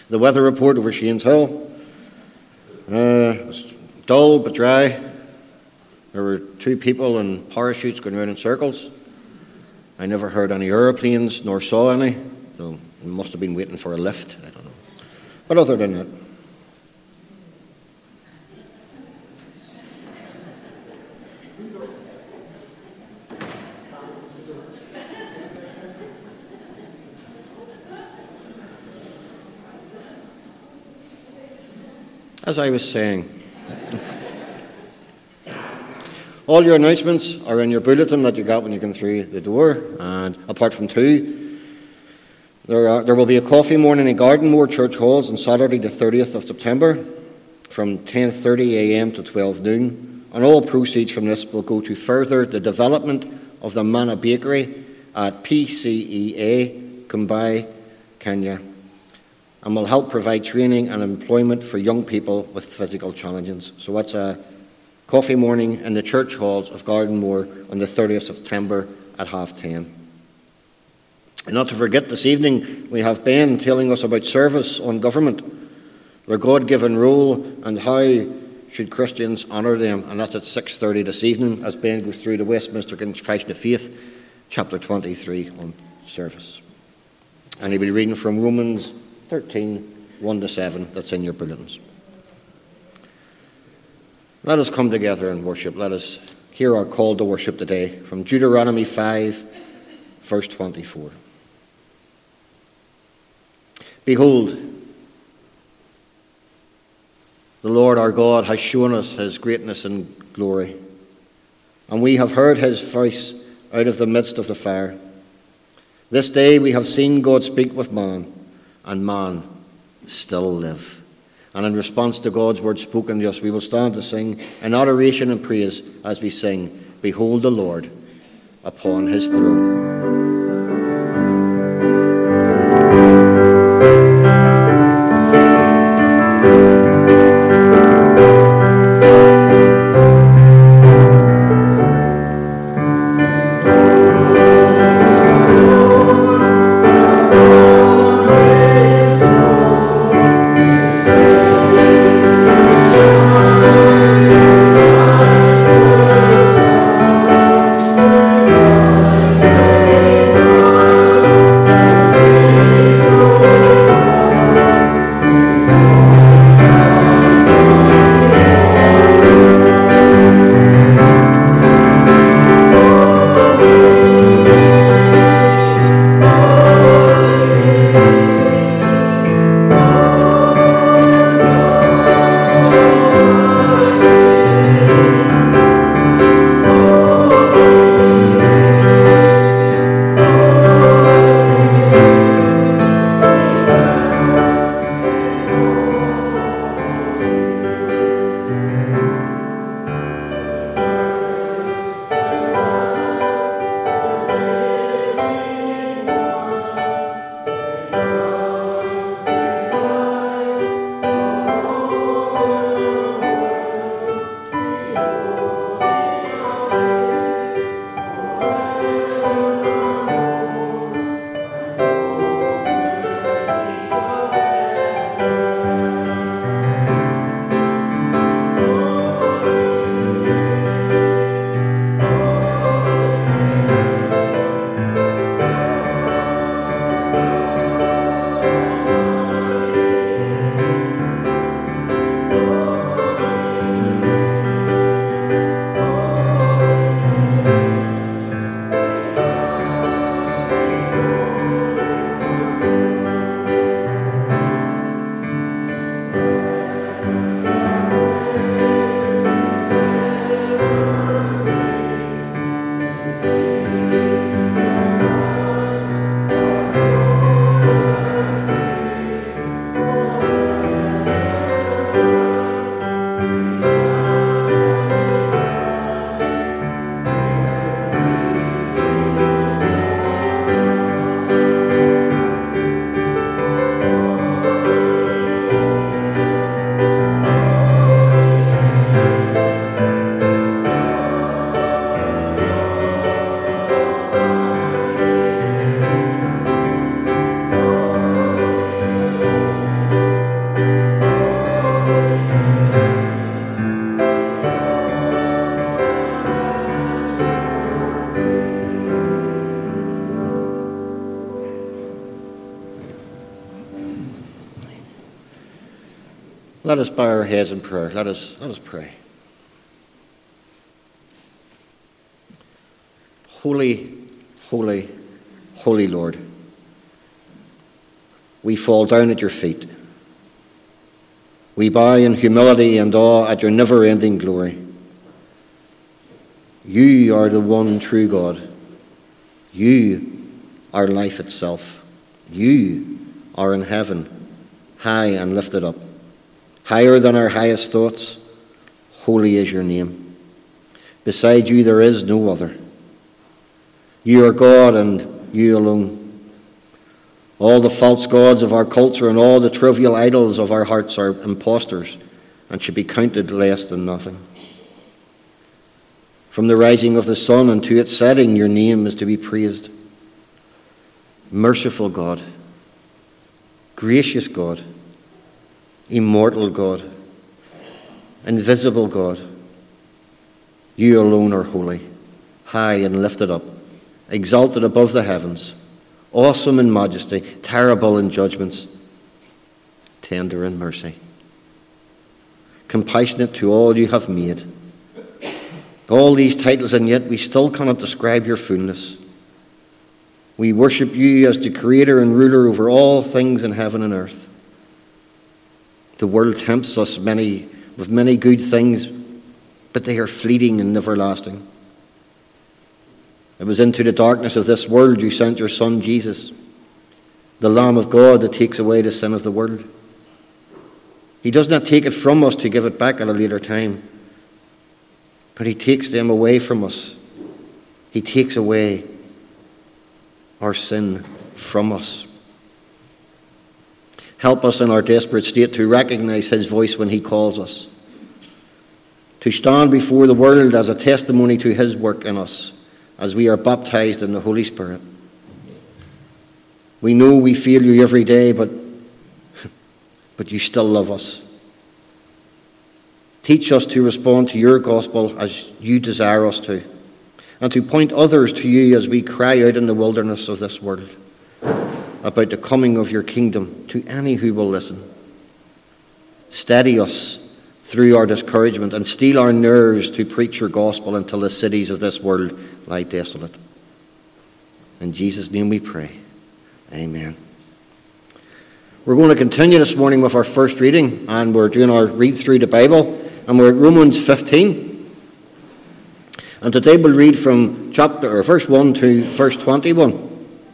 The weather report over Shane's Hill. It was dull but dry. There were 2 people in parachutes going around in circles. I never heard any aeroplanes nor saw any. So I must have been waiting for a lift. I don't know. But other than that, as I was saying, all your announcements are in your bulletin that you got when you came through the door, and apart from 2, there will be a coffee morning in Gardenmore Church Halls on Saturday the 30th of September from 10:30 a.m. to 12 noon, and all proceeds from this will go to further the development of the Manna Bakery at PCEA, Kumbai, Kenya, and will help provide training and employment for young people with physical challenges. So that's a coffee morning in the church halls of Gardenmore on the 30th of September at 10:30. And not to forget, this evening we have Ben telling us about service on government, their God-given role, and how should Christians honour them. And that's at 6:30 this evening as Ben goes through the Westminster Confession of Faith, chapter 23 on service. And he'll be reading from Romans 13, 1-7, that's in your bulletins. Let us come together and worship. Let us hear our call to worship today from Deuteronomy 5, verse 24. Behold, the Lord our God has shown us his greatness and glory, and we have heard his voice out of the midst of the fire. This day we have seen God speak with man, and man still live. And in response to God's word spoken to us, we will stand to sing in adoration and praise as we sing, Behold the Lord upon his throne. Let us bow our heads in prayer. Let us pray. Holy, holy, holy Lord, we fall down at your feet. We bow in humility and awe at your never-ending glory. You are the one true God. You are life itself. You are in heaven, high and lifted up, higher than our highest thoughts. Holy is your name. Beside you there is no other. You are God and you alone. All the false gods of our culture and all the trivial idols of our hearts are impostors and should be counted less than nothing. From the rising of the sun unto its setting, your name is to be praised. Merciful God, gracious God, immortal God, invisible God, you alone are holy, high and lifted up, exalted above the heavens, awesome in majesty, terrible in judgments, tender in mercy, compassionate to all you have made. All these titles, and yet we still cannot describe your fullness. We worship you as the creator and ruler over all things in heaven and earth. The world tempts us with many good things, but they are fleeting and everlasting. It was into the darkness of this world you sent your Son Jesus, the Lamb of God that takes away the sin of the world. He does not take it from us to give it back at a later time, but he takes them away from us. He takes away our sin from us. Help us in our desperate state to recognize his voice when he calls us, to stand before the world as a testimony to his work in us as we are baptized in the Holy Spirit. We know we fail you every day, but you still love us. Teach us to respond to your gospel as you desire us to, and to point others to you as we cry out in the wilderness of this world about the coming of your kingdom to any who will listen. Steady us through our discouragement and steel our nerves to preach your gospel until the cities of this world lie desolate. In Jesus' name we pray. Amen. We're going to continue this morning with our first reading, and we're doing our read through the Bible, and we're at Romans 15. And today we'll read from verse 1 to verse 21.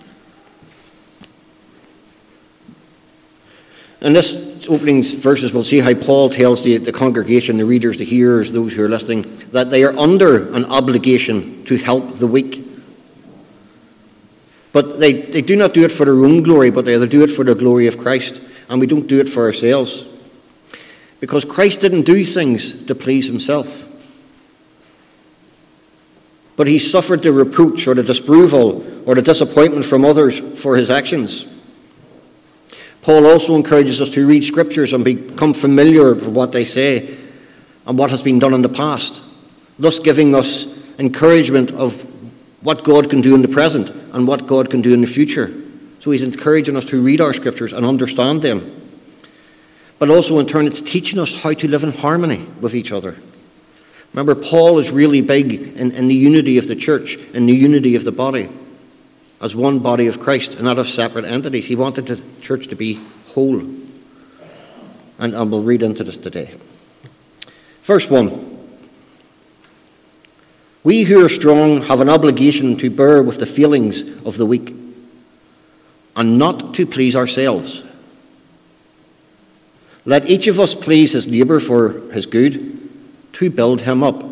In this opening verses, we'll see how Paul tells the congregation, the readers, the hearers, those who are listening, that they are under an obligation to help the weak. But they do not do it for their own glory, but they do it for the glory of Christ. And we don't do it for ourselves. Because Christ didn't do things to please himself. But he suffered the reproach or the disapproval or the disappointment from others for his actions. Paul also encourages us to read scriptures and become familiar with what they say and what has been done in the past, thus giving us encouragement of what God can do in the present and what God can do in the future. So he's encouraging us to read our scriptures and understand them. But also in turn, it's teaching us how to live in harmony with each other. Remember, Paul is really big in the unity of the church, in the unity of the body, as one body of Christ and not of separate entities. He wanted the church to be whole. And we'll read into this today. Verse 1. We who are strong have an obligation to bear with the feelings of the weak and not to please ourselves. Let each of us please his neighbour for his good, to build him up.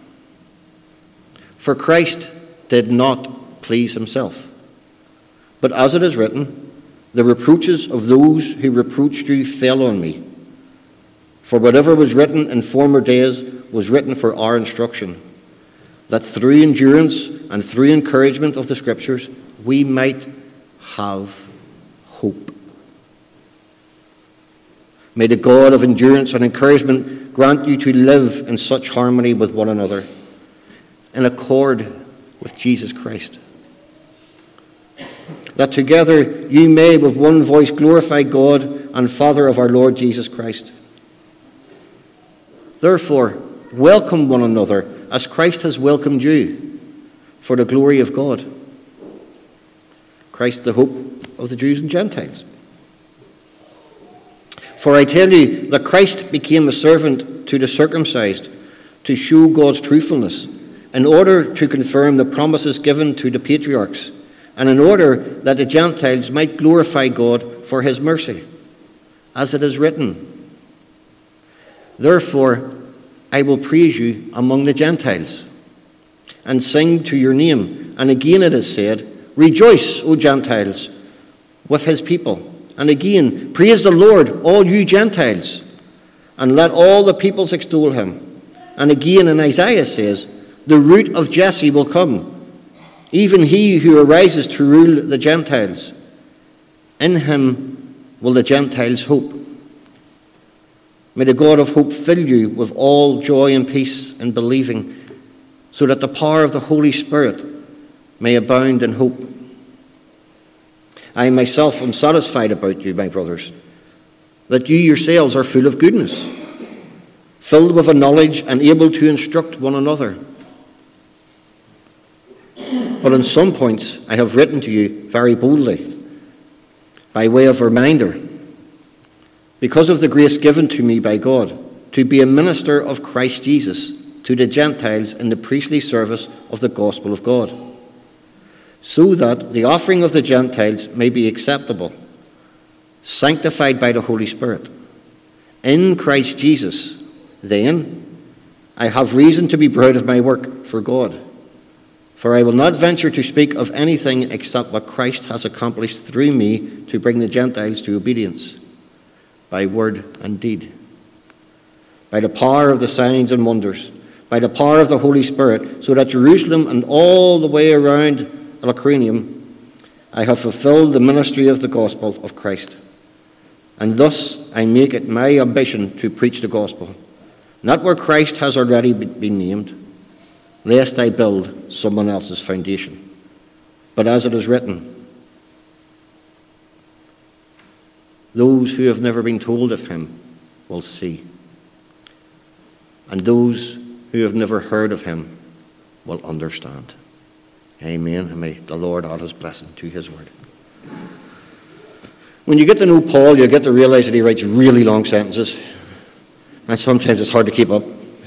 For Christ did not please himself. But as it is written, the reproaches of those who reproached you fell on me. For whatever was written in former days was written for our instruction, that through endurance and through encouragement of the Scriptures we might have hope. May the God of endurance and encouragement grant you to live in such harmony with one another, in accord with Jesus Christ, that together you may with one voice glorify God and Father of our Lord Jesus Christ. Therefore, welcome one another as Christ has welcomed you for the glory of God. Christ, the hope of the Jews and Gentiles. For I tell you that Christ became a servant to the circumcised to show God's truthfulness, in order to confirm the promises given to the patriarchs, and in order that the Gentiles might glorify God for his mercy, as it is written, therefore I will praise you among the Gentiles, and sing to your name. And again it is said, rejoice, O Gentiles, with his people. And again, praise the Lord, all you Gentiles, and let all the peoples extol him. And again in Isaiah says, the root of Jesse will come, even he who arises to rule the Gentiles. In him will the Gentiles hope. May the God of hope fill you with all joy and peace in believing, so that the power of the Holy Spirit may abound in hope. I myself am satisfied about you, my brothers, that you yourselves are full of goodness, filled with a knowledge and able to instruct one another. But on some points I have written to you very boldly, by way of reminder, because of the grace given to me by God, to be a minister of Christ Jesus to the Gentiles in the priestly service of the gospel of God, so that the offering of the Gentiles may be acceptable, sanctified by the Holy Spirit. In Christ Jesus, then, I have reason to be proud of my work for God. For I will not venture to speak of anything except what Christ has accomplished through me to bring the Gentiles to obedience, by word and deed, by the power of the signs and wonders, by the power of the Holy Spirit, so that Jerusalem and all the way around Iconium, I have fulfilled the ministry of the gospel of Christ. And thus I make it my ambition to preach the gospel, not where Christ has already been named, lest I build someone else's foundation. But as it is written, those who have never been told of him will see, and those who have never heard of him will understand. Amen. And may the Lord add his blessing to his word. When you get to know Paul, you get to realize that he writes really long sentences, and sometimes it's hard to keep up.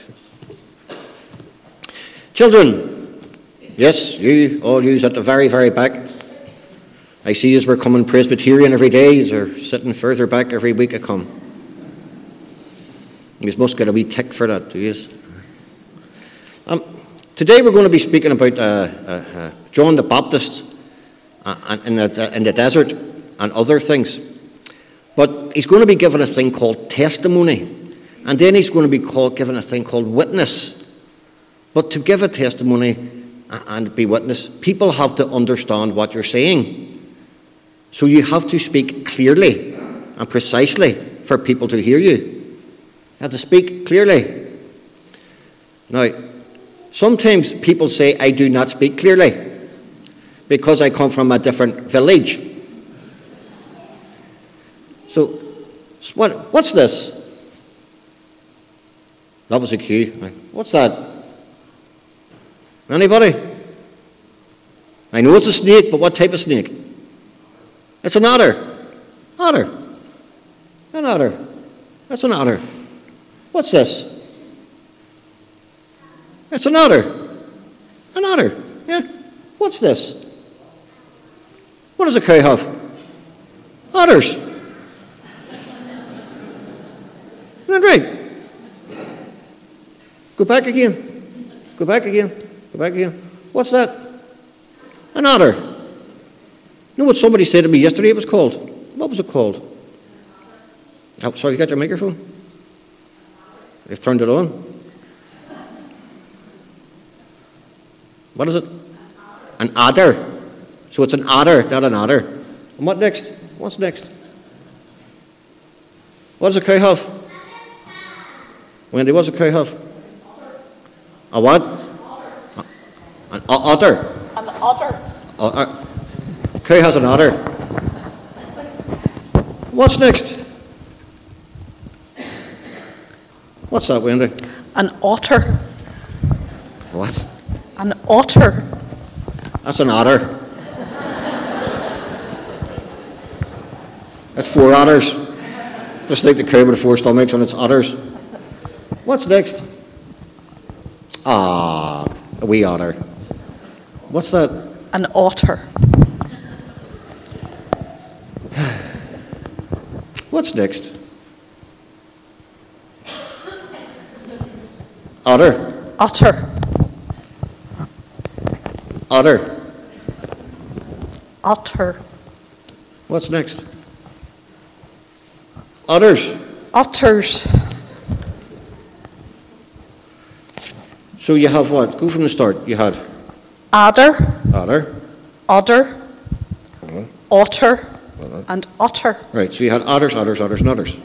Children, yes, you, all yous at the very, very back. I see yous were coming Presbyterian every day. Yous are sitting further back every week I come. Yous must get a wee tick for that, do yous? Today we're going to be speaking about John the Baptist in the desert and other things. But he's going to be given a thing called testimony. And then he's going to be given a thing called witness. But to give a testimony and be witness, people have to understand what you're saying. So you have to speak clearly and precisely for people to hear you. You have to speak clearly. Now, sometimes people say, I do not speak clearly because I come from a different village. So, what's this? That was a cue. What's that? Anybody? I know it's a snake, but what type of snake? It's an otter. Otter. An otter. That's an otter. What's this? It's an otter. An otter. Yeah. What's this? What does a cow have? Otters. Isn't that right? Go back again. Go back again. Go back again. What's that? An otter. You know what somebody said to me yesterday it was called? What was it called? Oh, sorry, you got your microphone? You've turned it on? What is it? An adder. So it's an adder, not an otter. And what next? What's next? What does a cow have? Wendy, what does a cow have? A what? An otter. An otter. A cow has an otter. What's next? What's that, Wendy? An otter. What? An otter. That's an otter. That's 4 otters. Just like the cow with 4 stomachs and it's otters. What's next? A wee otter. What's that? An otter. What's next? Otter. Otter. Otter. Otter. What's next? Otters. Otters. So you have what? Go from the start. You had Adder. otter. Odder. Uh-huh. Otter. Uh-huh. And otter. Right, so you had otters, otters, otters, and otters.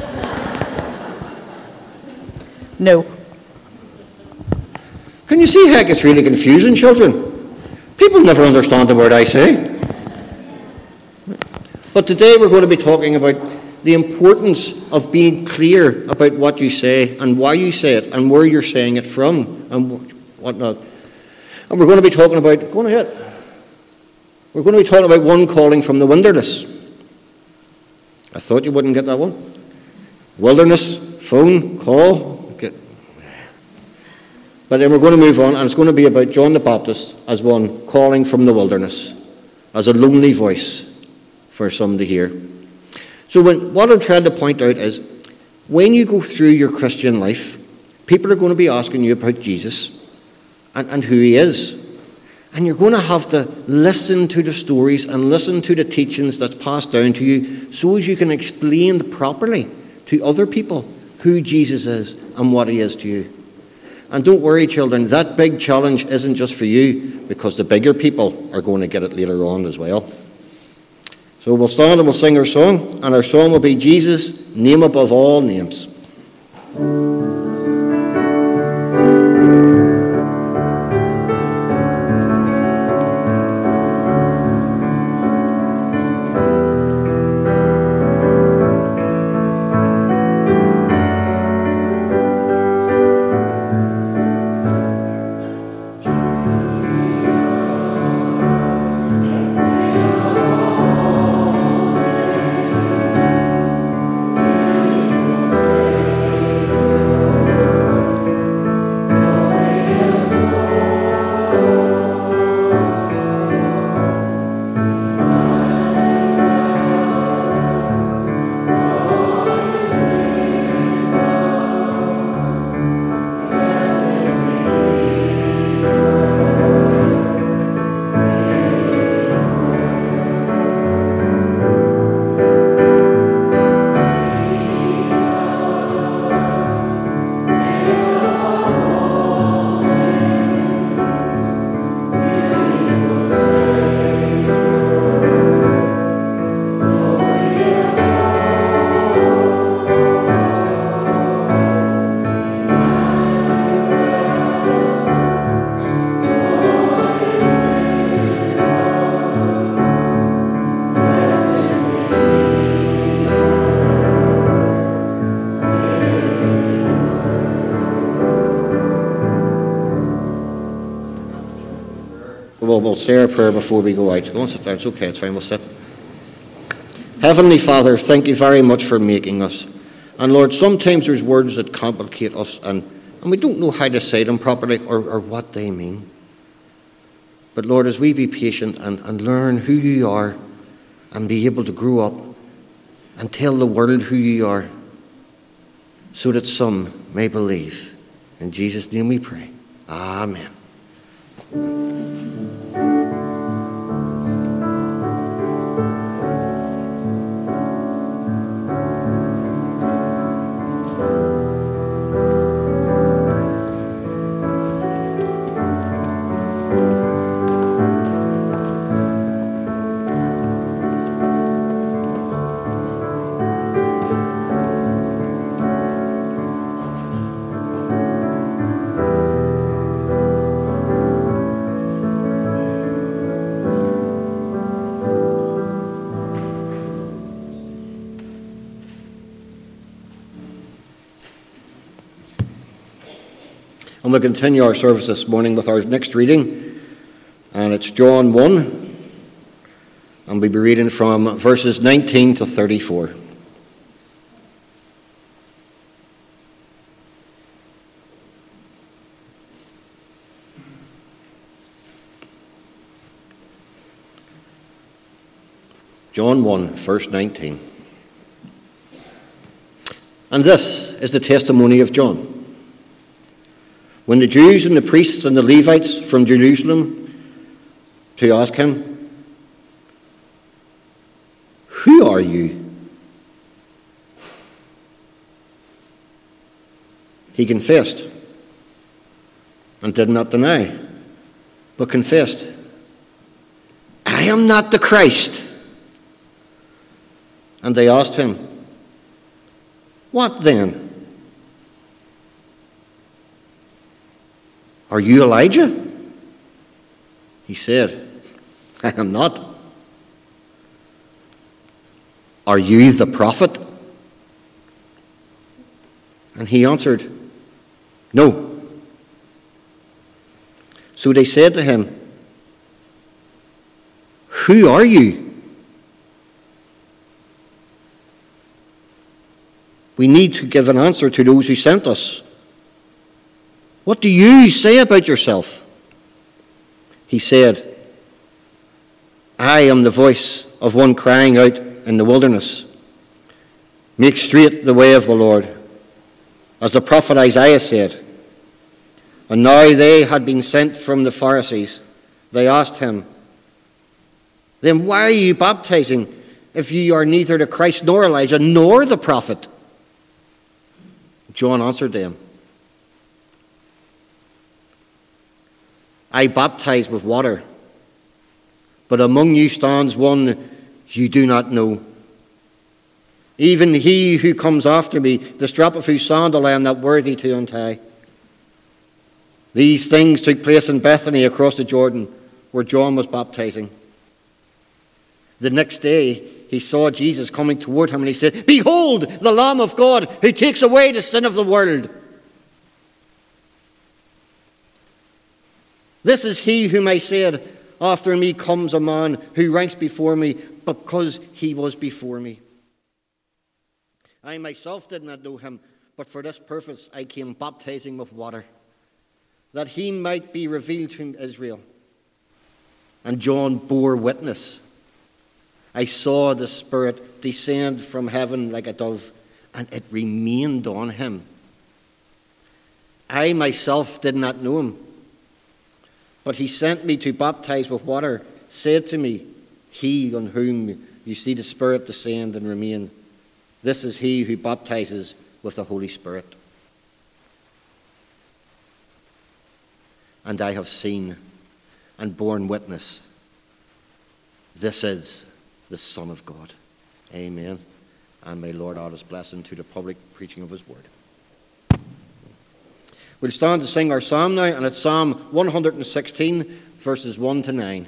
No. Can you see how it's really confusing, children? People never understand the word I say. But today we're going to be talking about the importance of being clear about what you say and why you say it and where you're saying it from and whatnot. And we're going to be talking about, go on ahead. We're going to be talking about one calling from the wilderness. I thought you wouldn't get that one. Wilderness, phone, call. But then we're going to move on, and it's going to be about John the Baptist as one calling from the wilderness, as a lonely voice for some to hear. So what I'm trying to point out is, when you go through your Christian life, people are going to be asking you about Jesus and who he is. And you're going to have to listen to the stories and listen to the teachings that's passed down to you so as you can explain properly to other people who Jesus is and what he is to you. And don't worry, children, that big challenge isn't just for you, because the bigger people are going to get it later on as well. So we'll stand and we'll sing our song, and our song will be Jesus, Name Above All Names. We'll say our prayer before we go out. Go and sit down. It's okay. It's fine. We'll sit. Heavenly Father, thank you very much for making us. And Lord, sometimes there's words that complicate us and we don't know how to say them properly or what they mean. But Lord, as we be patient and learn who you are and be able to grow up and tell the world who you are so that some may believe. In Jesus' name we pray. Amen. And we'll continue our service this morning with our next reading, and it's John 1, and we'll be reading from verses 19 to 34. John 1, verse 19. And this is the testimony of John. When the Jews and the priests and the Levites from Jerusalem to ask him, "Who are you?" he confessed and did not deny, but confessed, "I am not the Christ." And they asked him, "What then? Are you Elijah?" He said, "I am not." "Are you the prophet?" And he answered, "No." So they said to him, "Who are you?" "We need to give an answer to those who sent us. What do you say about yourself?" He said, "I am the voice of one crying out in the wilderness, 'Make straight the way of the Lord,' as the prophet Isaiah said." And now they had been sent from the Pharisees. They asked him, "Then why are you baptizing if you are neither the Christ nor Elijah nor the prophet?" John answered them, "I baptize with water, but among you stands one you do not know. Even he who comes after me, the strap of whose sandal I am not worthy to untie." These things took place in Bethany across the Jordan, where John was baptizing. The next day he saw Jesus coming toward him, and he said, "Behold, the Lamb of God who takes away the sin of the world. This is he whom I said, 'After me comes a man who ranks before me, because he was before me.' I myself did not know him, but for this purpose I came baptizing with water, that he might be revealed to Israel." And John bore witness, "I saw the Spirit descend from heaven like a dove, and it remained on him. I myself did not know him, but he sent me to baptize with water, said to me, 'He on whom you see the Spirit descend and remain, this is he who baptizes with the Holy Spirit.' And I have seen and borne witness, this is the Son of God." Amen. And may Lord add his blessing to the public preaching of his word. We'll stand to sing our psalm now, and it's Psalm 116, verses 1 to 9.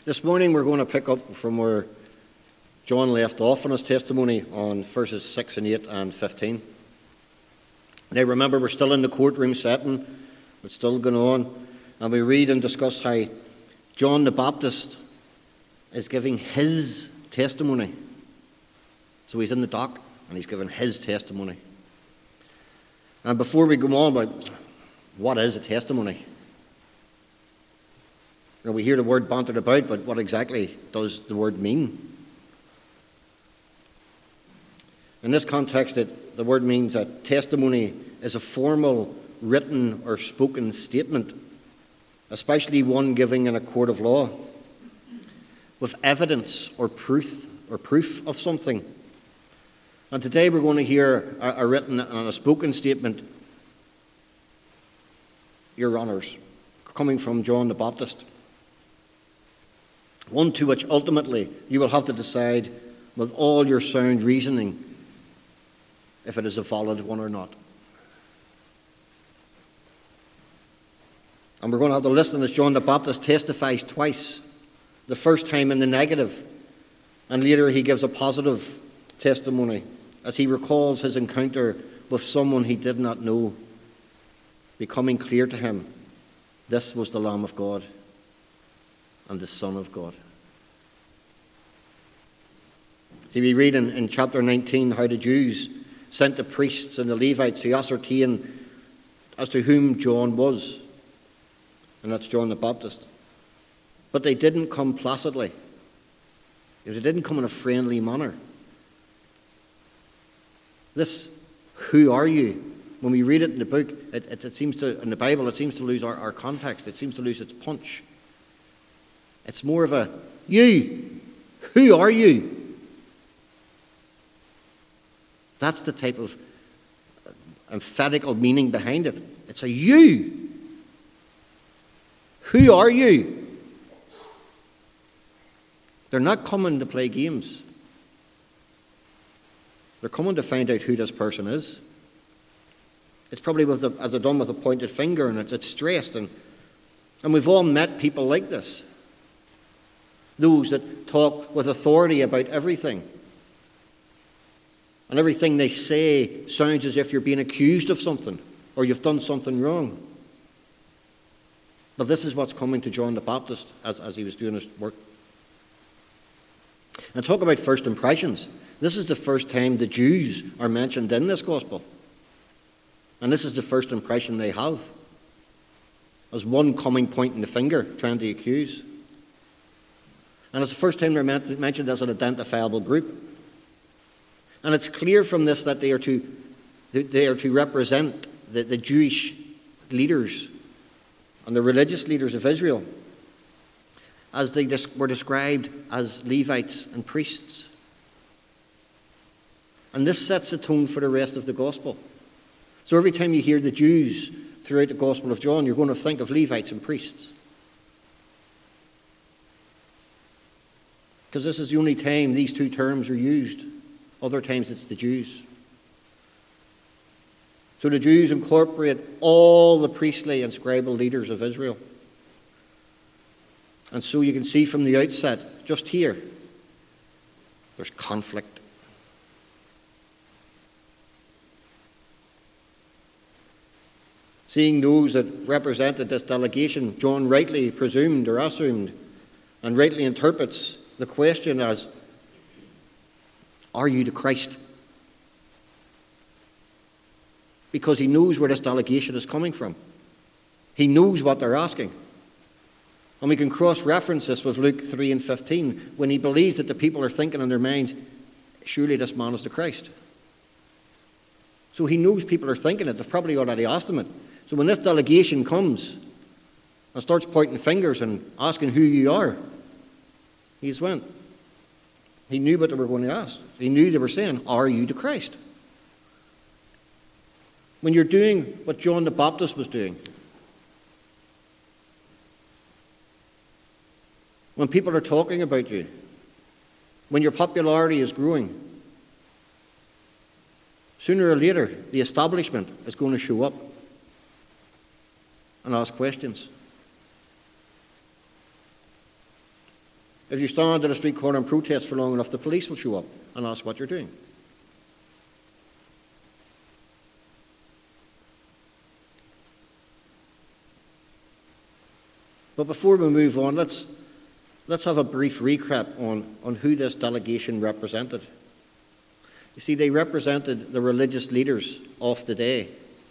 This morning we're going to pick up from where John left off in his testimony on verses 6 and 8 and 15. Now remember, we're still in the courtroom setting. It's still going on. And we read and discuss how John the Baptist is giving his testimony. So he's in the dock and he's giving his testimony. And before we go on about what is a testimony, we hear the word bantered about, but what exactly does the word mean? In this context, the word means that testimony is a formal, written or spoken statement, especially one given in a court of law, with evidence or proof of something. And today we're going to hear a written and a spoken statement, Your Honours, coming from John the Baptist. One to which ultimately you will have to decide with all your sound reasoning if it is a valid one or not. And we're going to have to listen as John the Baptist testifies twice. The first time in the negative, and later he gives a positive testimony as he recalls his encounter with someone he did not know, becoming clear to him this was the Lamb of God and the Son of God. See, we read in chapter 19 how the Jews sent the priests and the Levites to ascertain as to whom John was, and that's John the Baptist. But they didn't come placidly. They didn't come in a friendly manner. This, who are you? When we read it in the book, it seems to, in the Bible, it seems to lose our context. It seems to lose its punch. It's more of a, you, who are you? That's the type of emphatical meaning behind it. It's a you. Who are you? They're not coming to play games. They're coming to find out who this person is. It's probably as they're done with a pointed finger, and it's stressed. And we've all met people like this. Those that talk with authority about everything. And everything they say sounds as if you're being accused of something or you've done something wrong. But this is what's coming to John the Baptist as he was doing his work. And talk about first impressions. This is the first time the Jews are mentioned in this gospel. And this is the first impression they have. As one coming pointing the finger, trying to accuse. And it's the first time they're mentioned as an identifiable group. And it's clear from this that they are to represent the Jewish leaders and the religious leaders of Israel, as they were described as Levites and priests. And this sets the tone for the rest of the gospel. So every time you hear the Jews throughout the Gospel of John, you're going to think of Levites and priests. Because this is the only time these two terms are used. Other times it's the Jews. So the Jews incorporate all the priestly and scribal leaders of Israel. And so you can see from the outset, just here, there's conflict. Seeing those that represented this delegation, John rightly presumed or assumed and rightly interprets the question as, are you the Christ? Because he knows where this delegation is coming from. He knows what they're asking. And we can cross-reference this with Luke 3 and 15, when he believes that the people are thinking in their minds, surely this man is the Christ. So he knows people are thinking it. They've probably already asked him it. So when this delegation comes and starts pointing fingers and asking who you are, he just went. He knew what they were going to ask. He knew they were saying, are you the Christ? When you're doing what John the Baptist was doing, when people are talking about you, when your popularity is growing, sooner or later the establishment is going to show up and ask questions. If you stand at a street corner and protest for long enough, the police will show up and ask what you're doing. But before we move on, let's have a brief recap on who this delegation represented. You see, they represented the religious leaders of the day.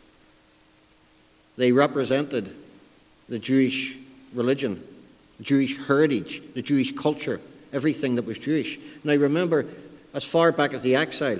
They represented the Jewish religion, the Jewish heritage, the Jewish culture, everything that was Jewish. Now remember, as far back as the exile,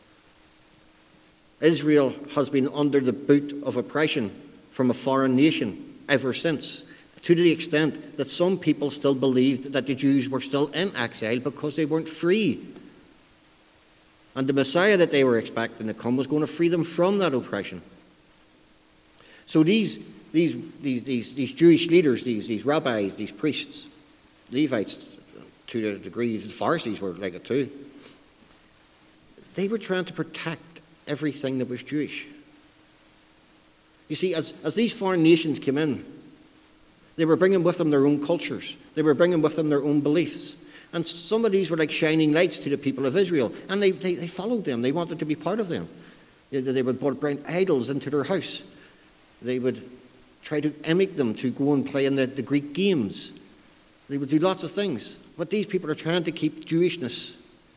Israel has been under the boot of oppression from a foreign nation ever since, to the extent that some people still believed that the Jews were still in exile because they weren't free. And the Messiah that they were expecting to come was going to free them from that oppression. So these Jewish leaders, these rabbis, these priests, Levites, to the degree the Pharisees were like it too, they were trying to protect everything that was Jewish. You see, as these foreign nations came in, they were bringing with them their own cultures. They were bringing with them their own beliefs. And some of these were like shining lights to the people of Israel. And they followed them. They wanted to be part of them. They would bring idols into their house. They would try to mimic them to go and play in the Greek games. They would do lots of things. But these people are trying to keep Jewishness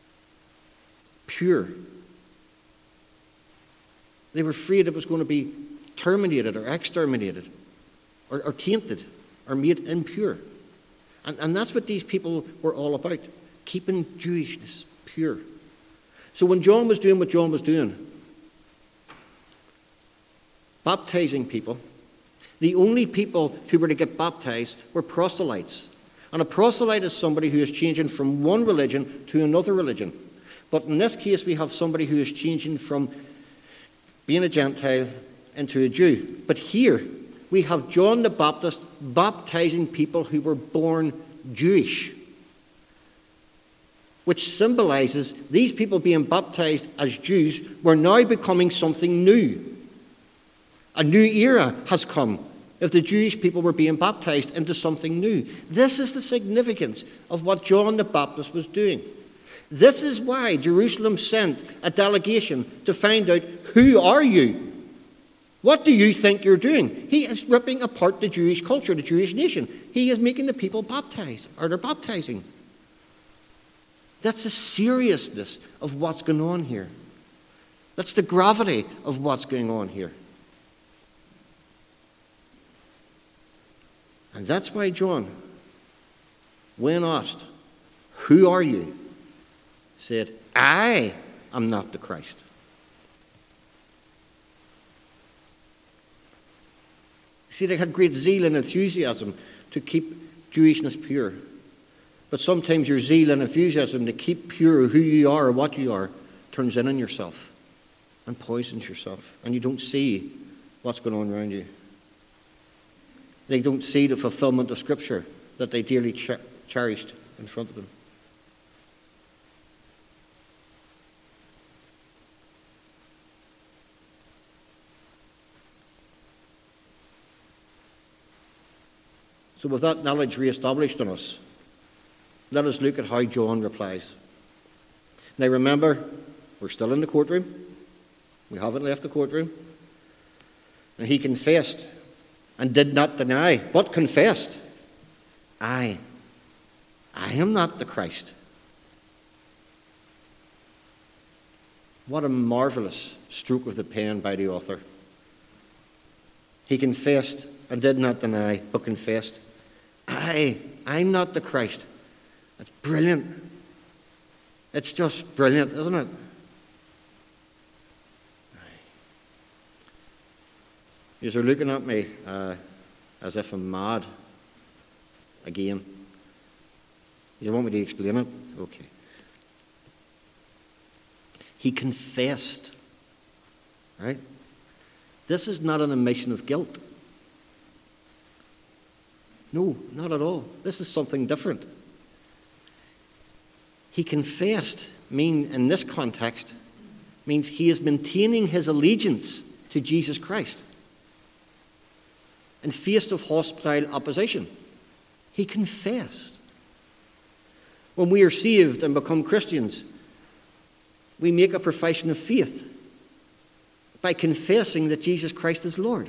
pure. They were afraid it was going to be terminated or exterminated or tainted or made impure. And that's what these people were all about, keeping Jewishness pure. So when John was doing what John was doing, baptizing people, the only people who were to get baptized were proselytes. And a proselyte is somebody who is changing from one religion to another religion. But in this case, we have somebody who is changing from being a Gentile into a Jew. But here, we have John the Baptist baptizing people who were born Jewish, which symbolizes these people being baptized as Jews were now becoming something new. A new era has come if the Jewish people were being baptized into something new. This is the significance of what John the Baptist was doing. This is why Jerusalem sent a delegation to find out, who are you? What do you think you're doing? He is ripping apart the Jewish culture, the Jewish nation. He is making the people baptize, or they're baptizing. That's the seriousness of what's going on here. That's the gravity of what's going on here. And that's why John, when asked, who are you? Said, I am not the Christ. See, they had great zeal and enthusiasm to keep Jewishness pure. But sometimes your zeal and enthusiasm to keep pure who you are or what you are turns in on yourself and poisons yourself. And you don't see what's going on around you. They don't see the fulfillment of Scripture that they dearly cherished in front of them. So with that knowledge re-established in us, let us look at how John replies. Now remember, we're still in the courtroom. We haven't left the courtroom. And he confessed and did not deny, but confessed, I am not the Christ. What a marvelous stroke of the pen by the author. He confessed and did not deny, but confessed, I'm not the Christ. That's brilliant. It's just brilliant, isn't it? You're looking at me as if I'm mad again. You want me to explain it? Okay. He confessed. Right? This is not an admission of guilt. No, not at all. This is something different. He confessed, in this context, means he is maintaining his allegiance to Jesus Christ in face of hostile opposition. He confessed. When we are saved and become Christians, we make a profession of faith by confessing that Jesus Christ is Lord.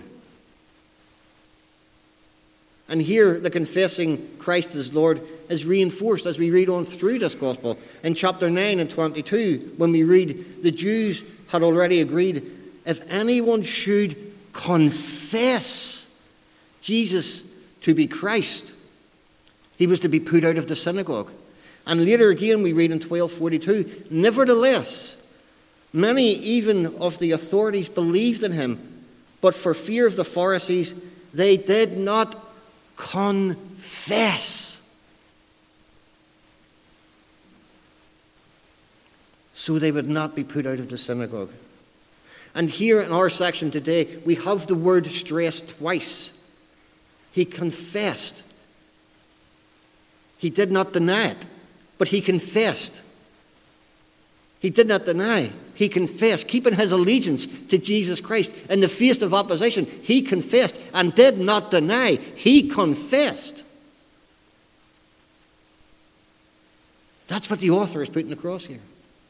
And here, the confessing Christ as Lord is reinforced as we read on through this gospel. In chapter 9 and 22, when we read, the Jews had already agreed, if anyone should confess Jesus to be Christ, he was to be put out of the synagogue. And later again, we read in 12:42, nevertheless, many even of the authorities believed in him, but for fear of the Pharisees, they did not confess, so they would not be put out of the synagogue. And here in our section today, we have the word stressed twice. He confessed. He did not deny it, but he confessed. He did not deny. He confessed, keeping his allegiance to Jesus Christ. In the face of opposition, he confessed and did not deny. He confessed. That's what the author is putting across here.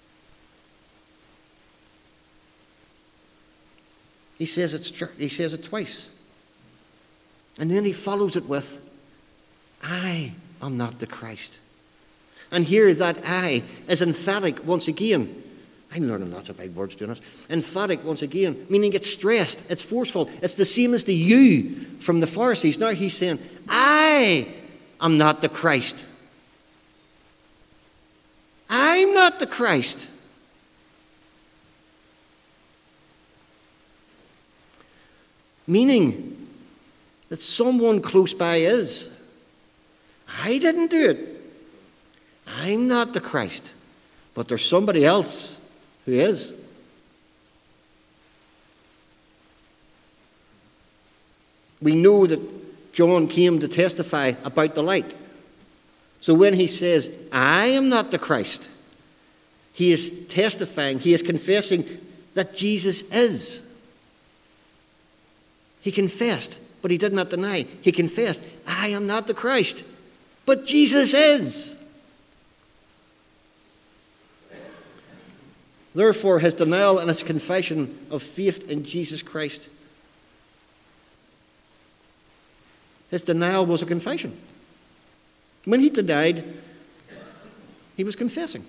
He says it twice. And then he follows it with, I am not the Christ. And here that I is emphatic once again. I'm learning lots of big words, doing it. Emphatic once again, meaning it's stressed, it's forceful. It's the same as the you from the Pharisees. Now he's saying, I am not the Christ. I'm not the Christ. Meaning that someone close by is. I didn't do it. I'm not the Christ. But there's somebody else who is. We know that John came to testify about the light. So when he says, I am not the Christ, he is testifying, he is confessing that Jesus is. He confessed, but he did not deny. He confessed, I am not the Christ, but Jesus is. Therefore, his denial and his confession of faith in Jesus Christ, his denial was a confession. When he denied, he was confessing.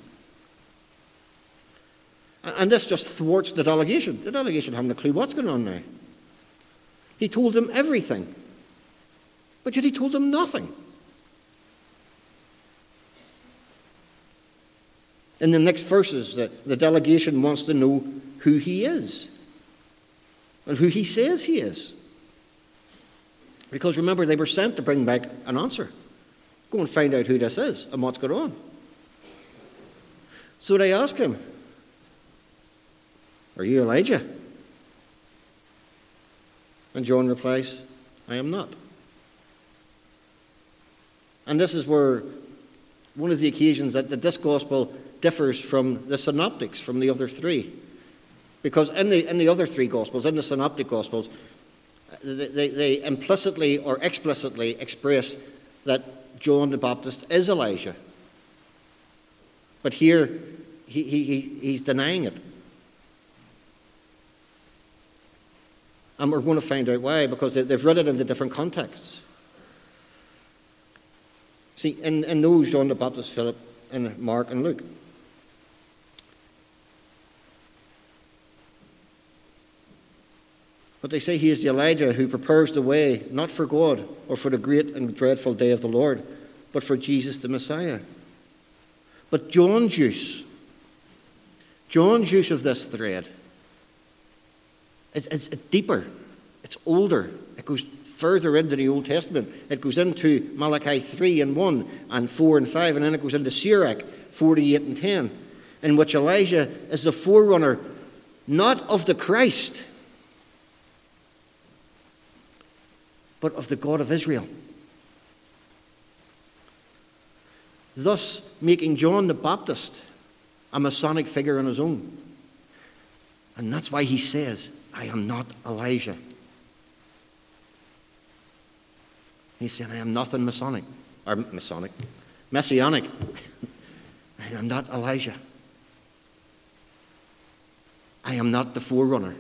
And this just thwarts the delegation. The delegation haven't a clue what's going on now. He told them everything, but yet he told them nothing. In the next verses, the delegation wants to know who he is and who he says he is. Because remember, they were sent to bring back an answer. Go and find out who this is and what's going on. So they ask him, are you Elijah? And John replies, I am not. And this is where one of the occasions that this gospel differs from the synoptics, from the other three. Because in the other three gospels, in the synoptic gospels, they implicitly or explicitly express that John the Baptist is Elijah. But here, he's denying it. And we're going to find out why, because they've read it in the different contexts. See, in those, John the Baptist, Philip, and Mark and Luke. But they say he is the Elijah who prepares the way, not for God or for the great and dreadful day of the Lord, but for Jesus the Messiah. But John's use of this thread is deeper, it's older, it goes further into the Old Testament. It goes into Malachi 3 and 1 and 4 and 5, and then it goes into Sirach 48 and 10, in which Elijah is the forerunner not of the Christ, but of the God of Israel. Thus making John the Baptist a Masonic figure on his own. And that's why he says, I am not Elijah. He said, I am nothing Messianic. am not Elijah. I am not the forerunner.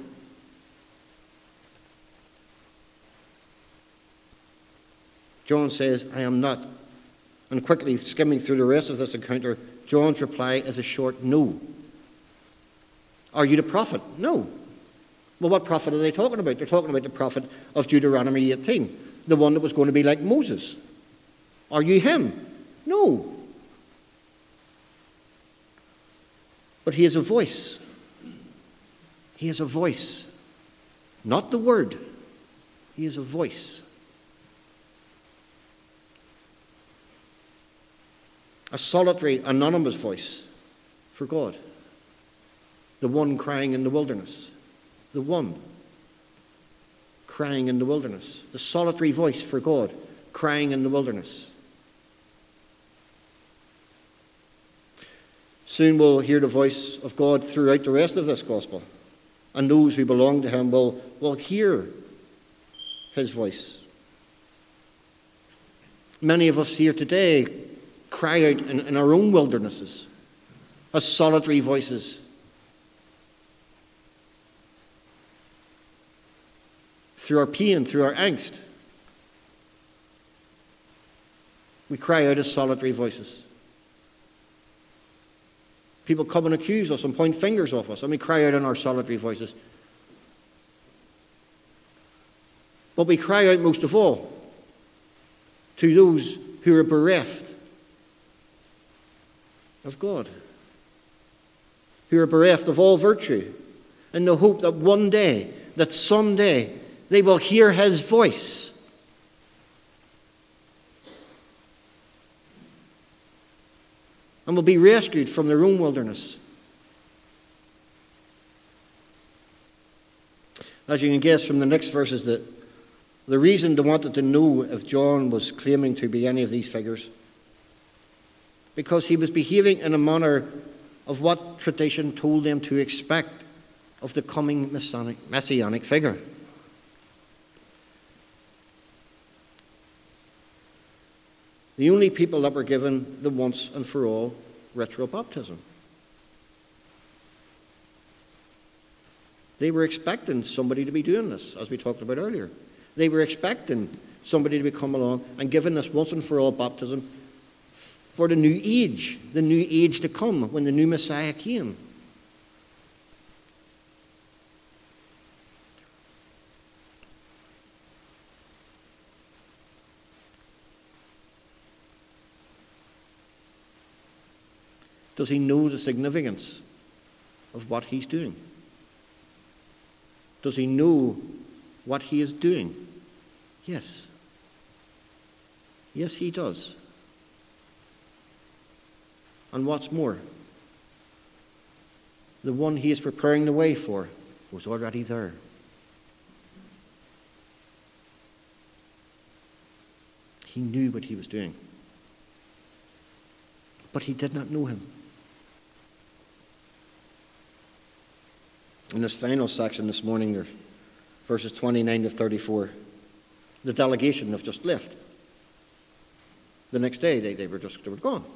John says, I am not. And quickly skimming through the rest of this encounter, John's reply is a short no. Are you the prophet? No. Well, what prophet are they talking about? They're talking about the prophet of Deuteronomy 18, the one that was going to be like Moses. Are you him? No. But he has a voice. He has a voice. Not the word. He has a voice. A solitary, anonymous voice for God. The one crying in the wilderness. The one crying in the wilderness. The solitary voice for God crying in the wilderness. Soon we'll hear the voice of God throughout the rest of this gospel. And those who belong to him will hear his voice. Many of us here today cry out in our own wildernesses as solitary voices. Through our pain, through our angst, we cry out as solitary voices. People come and accuse us and point fingers off us, and we cry out in our solitary voices. But we cry out most of all to those who are bereft of God, who are bereft of all virtue, in the hope that one day, that someday, they will hear his voice. And will be rescued from their own wilderness. As you can guess from the next verses, that the reason they wanted to know if John was claiming to be any of these figures, because he was behaving in a manner of what tradition told them to expect of the coming messianic figure. The only people that were given the once and for all ritual baptism. They were expecting somebody to be doing this, as we talked about earlier. They were expecting somebody to come along and given this once and for all baptism for the new age to come, when the new Messiah came. Does he know the significance of what he's doing? Does he know what he is doing? Yes. Yes, he does. And what's more, the one he is preparing the way for was already there. He knew what he was doing. But he did not know him. In this final section this morning, there's verses 29 to 34. The delegation have just left. The next day, they were gone.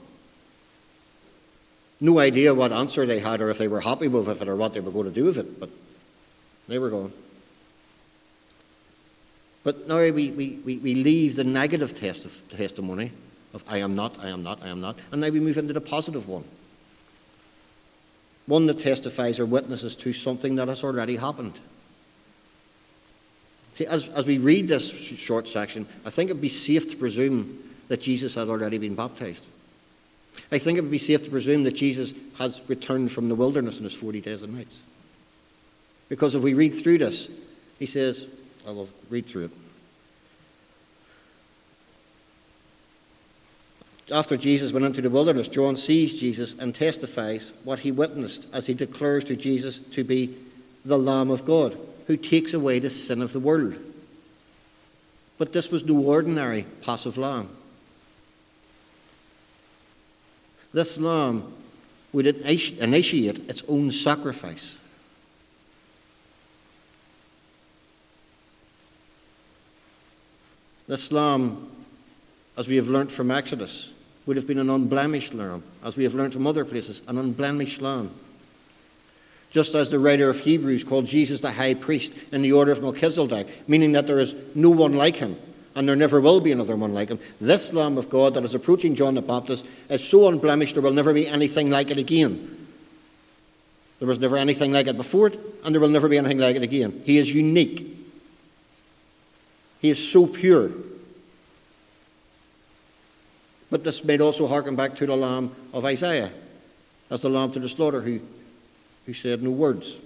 No idea what answer they had, or if they were happy with it, or what they were going to do with it, but they were gone. But now we leave the negative testimony of I am not, and now we move into the positive one. One that testifies or witnesses to something that has already happened. See, as we read this short section, I think it would be safe to presume that Jesus had already been baptized. I think it would be safe to presume that Jesus has returned from the wilderness in his 40 days and nights. Because if we read through this, he says, I will read through it. After Jesus went into the wilderness, John sees Jesus and testifies what he witnessed as he declares to Jesus to be the Lamb of God, who takes away the sin of the world. But this was no ordinary passive lamb. This lamb would initiate its own sacrifice. This lamb, as we have learnt from Exodus, would have been an unblemished lamb, as we have learned from other places, an unblemished lamb. Just as the writer of Hebrews called Jesus the high priest in the order of Melchizedek, meaning that there is no one like him, and there never will be another one like him. This Lamb of God that is approaching John the Baptist is so unblemished there will never be anything like it again. There was never anything like it before it, and there will never be anything like it again. He is unique. He is so pure. But this might also harken back to the Lamb of Isaiah, as the lamb to the slaughter who said no words.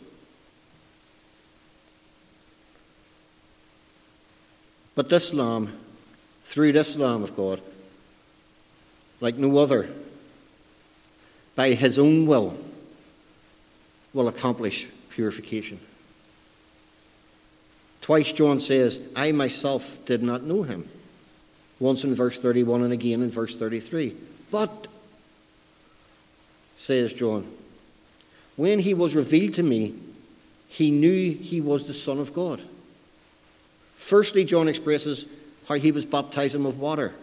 But this Lamb, through this Lamb of God, like no other, by his own will accomplish purification. Twice John says, I myself did not know him. Once in verse 31 and again in verse 33. But, says John, when he was revealed to me, he knew he was the Son of God. Firstly, John expresses how he was baptizing with water,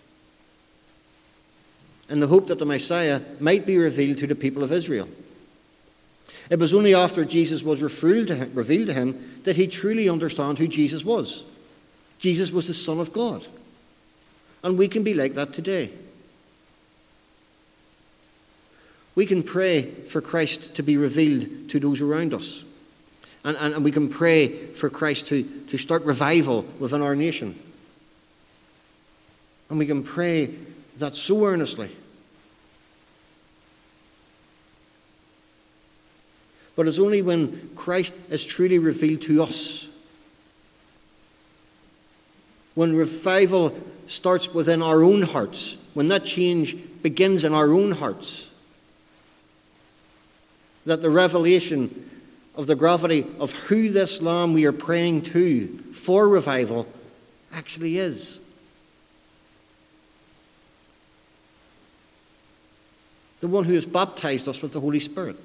in the hope that the Messiah might be revealed to the people of Israel. It was only after Jesus was revealed to him that he truly understood who Jesus was. Jesus was the Son of God. And we can be like that today. We can pray for Christ to be revealed to those around us. And we can pray for Christ to start revival within our nation. And we can pray that so earnestly. But it's only when Christ is truly revealed to us, when revival starts within our own hearts, when that change begins in our own hearts, that the revelation of the gravity of who this Lamb we are praying to for revival actually is. The one who has baptized us with the Holy Spirit.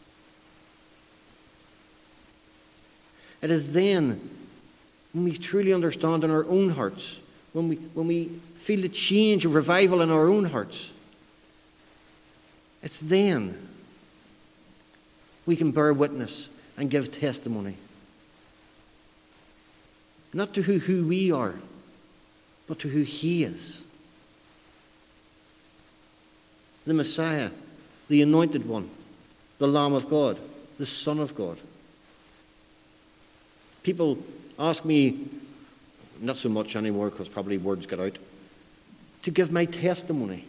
It is then, when we truly understand in our own hearts, when we feel the change of revival in our own hearts, it's then we can bear witness and give testimony. Not to who we are, but to who He is. The Messiah, the Anointed One, the Lamb of God, the Son of God. People ask me, not so much anymore because probably words get out, to give my testimony.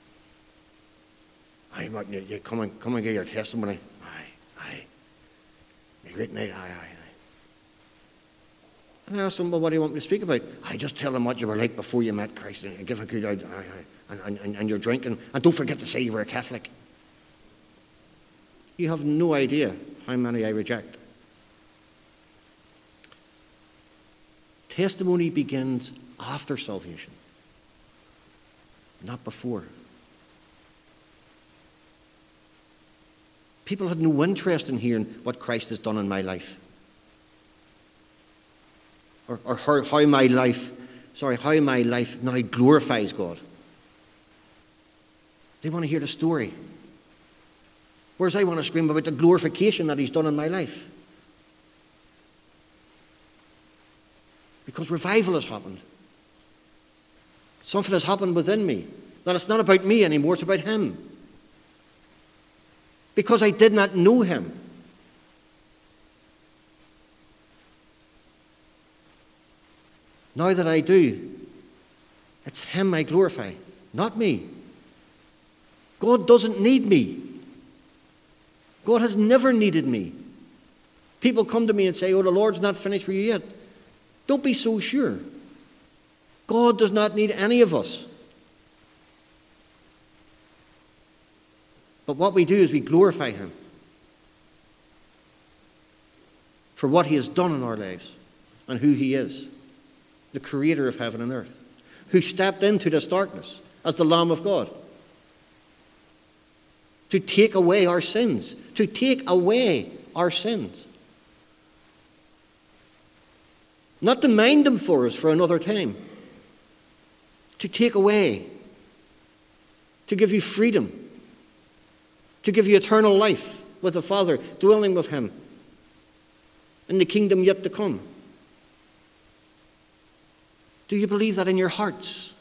Aye, Martin, you come and give your testimony. Aye. A great night, aye. And I asked them, well, what do you want me to speak about? I just tell them what you were like before you met Christ, and give a good aye, and you're drinking, and don't forget to say you were a Catholic. You have no idea how many I reject. Testimony begins after salvation, not before. People had no interest in hearing what Christ has done in my life. Or how my life now glorifies God. They want to hear the story. Whereas I want to scream about the glorification that He's done in my life. Because revival has happened. Something has happened within me. That it's not about me anymore, it's about Him. Because I did not know Him. Now that I do, it's Him I glorify, not me. God doesn't need me. God has never needed me. People come to me and say, oh, the Lord's not finished with you yet. Don't be so sure. God does not need any of us. But what we do is we glorify Him for what He has done in our lives and who He is, the Creator of heaven and earth, who stepped into this darkness as the Lamb of God to take away our sins, to take away our sins. Not to mind them for us for another time, to take away to give you freedom, to give you eternal life with the Father, dwelling with him in the kingdom yet to come. Do you believe that in your hearts?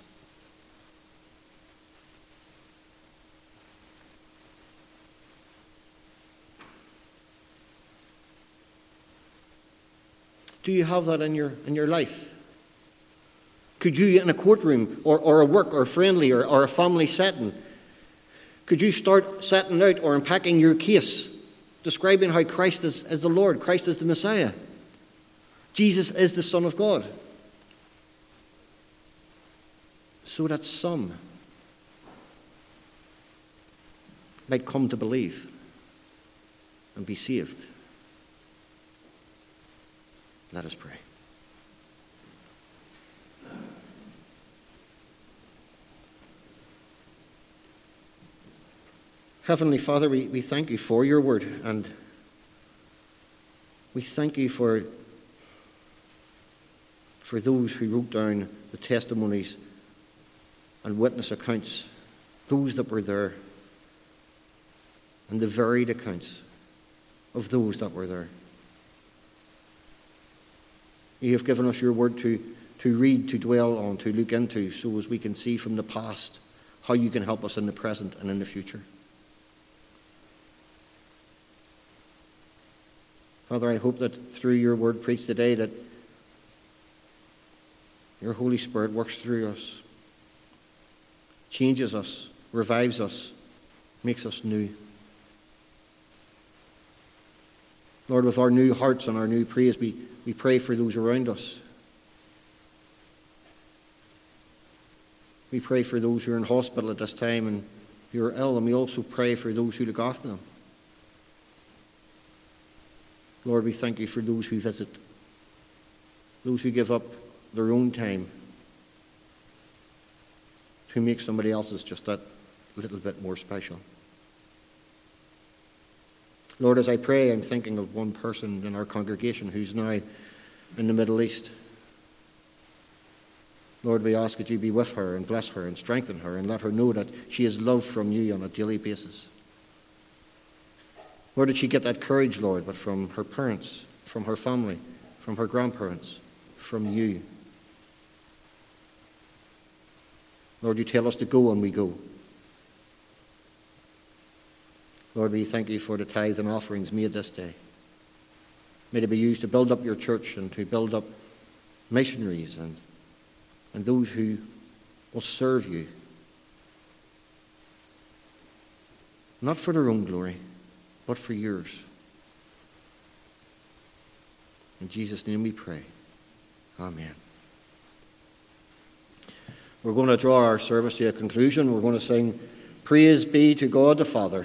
Do you have that in your life? Could you, in a courtroom or a work or friendly or a family setting, could you start setting out or unpacking your case, describing how Christ is the Lord, Christ is the Messiah, Jesus is the Son of God, so that some might come to believe and be saved? Let us pray. Heavenly Father, we thank you for your word, and we thank you for those who wrote down the testimonies and witness accounts, those that were there, and the varied accounts of those that were there. You have given us your word to read, to dwell on, to look into, so as we can see from the past how you can help us in the present and in the future. Father, I hope that through your word preached today that your Holy Spirit works through us, changes us, revives us, makes us new. Lord, with our new hearts and our new praise, we pray for those around us. We pray for those who are in hospital at this time and who are ill, and we also pray for those who look after them. Lord, we thank you for those who visit, those who give up their own time to make somebody else's just that little bit more special. Lord, as I pray, I'm thinking of one person in our congregation who's now in the Middle East. Lord, we ask that you be with her and bless her and strengthen her and let her know that she is loved from you on a daily basis. Where did she get that courage, Lord, but from her parents, from her family, from her grandparents, from you? Lord, you tell us to go and we go. Lord, we thank you for the tithe and offerings made this day. May they be used to build up your church and to build up missionaries and those who will serve you. Not for their own glory, but for yours. In Jesus' name we pray. Amen. We're going to draw our service to a conclusion. We're going to sing, "Praise be to God the Father."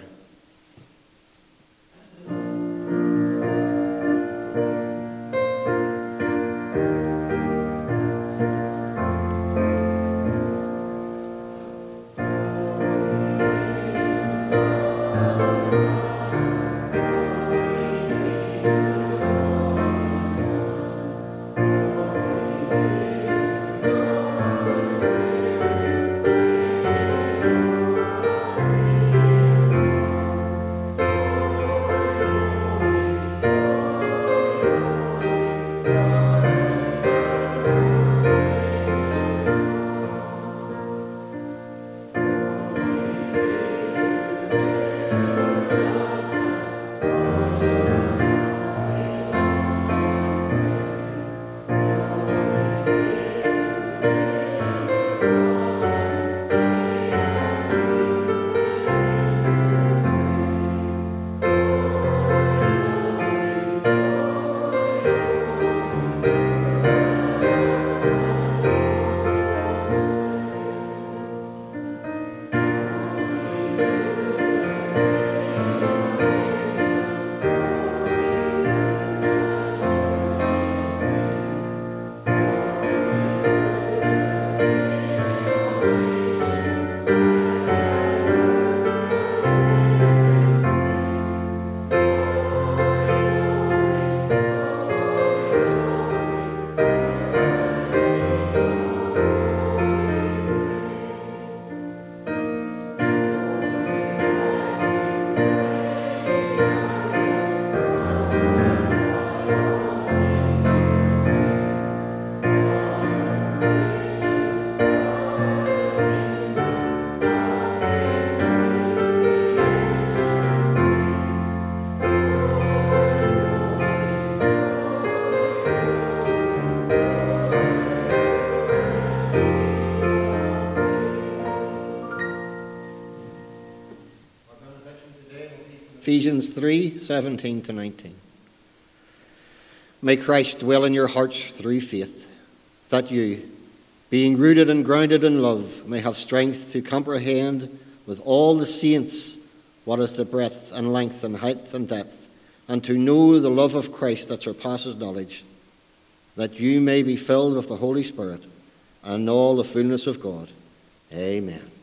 Ephesians 3:17-19. May Christ dwell in your hearts through faith, that you, being rooted and grounded in love, may have strength to comprehend with all the saints what is the breadth and length and height and depth, and to know the love of Christ that surpasses knowledge, that you may be filled with the Holy Spirit and all the fullness of God. Amen.